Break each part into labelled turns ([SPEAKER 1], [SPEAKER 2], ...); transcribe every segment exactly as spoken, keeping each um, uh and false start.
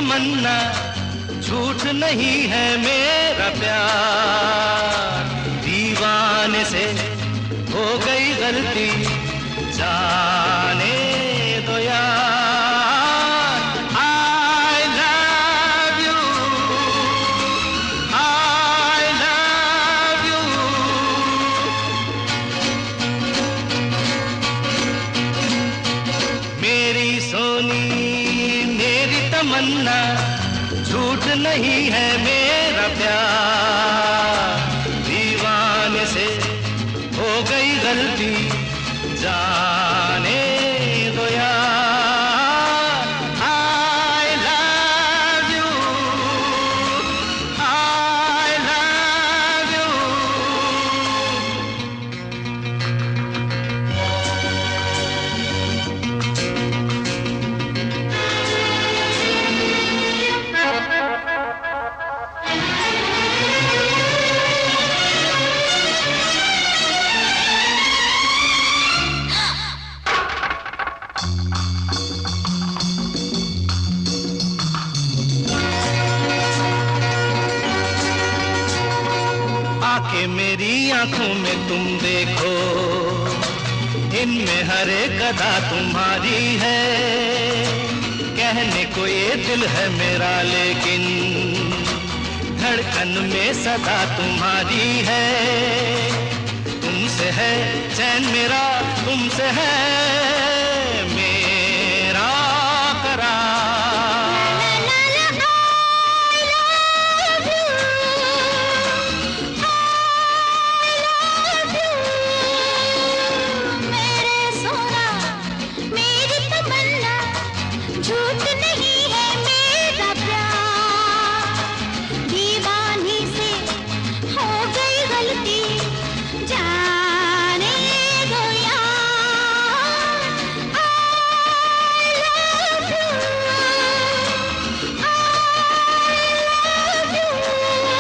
[SPEAKER 1] तमन्ना, झूठ नहीं है मेरा प्यार। दीवाने से हो गई गलती, जाने दो यार। I love you, I love you। मेरी सोनी मेरी तमन्ना, झूठ नहीं है मेरा प्यार। दीवाने से हो गई गलती, जाने दो यार। I love you, I love you। आके मेरी आंखों में तुम देखो, इनमें हर एक अदा तुम्हारी है। कहने को ये दिल है मेरा, लेकिन धड़कन में सदा तुम्हारी है। तुमसे है चैन मेरा, तुमसे है मेरा करार।
[SPEAKER 2] झूठ नहीं है मेरा प्यार। दीवानी से हो गई गलती, जाने दो यार। I love you, I love you।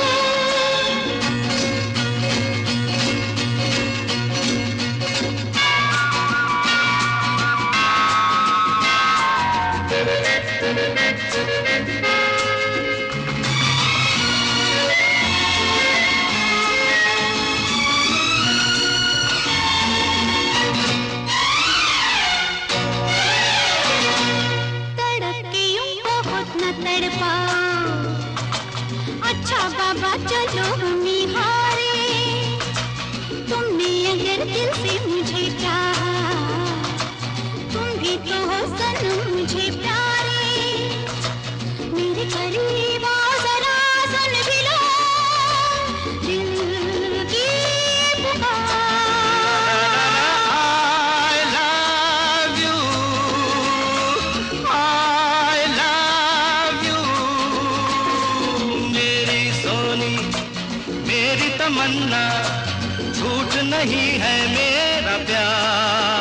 [SPEAKER 2] तड़पके यूं बहुत न तड़पाओ, अच्छा बाबा चलो हम हारे। तुमने अगर दिल से मुझे चाहा, तुम भी तो हो सनम मुझे प्यारे। मेरे करीब आओ जरा, सुन भी लो दिल की पुकार।
[SPEAKER 1] I love you, I love you। मेरी सोनी मेरी तमन्ना, झूठ नहीं है मेरा प्यार।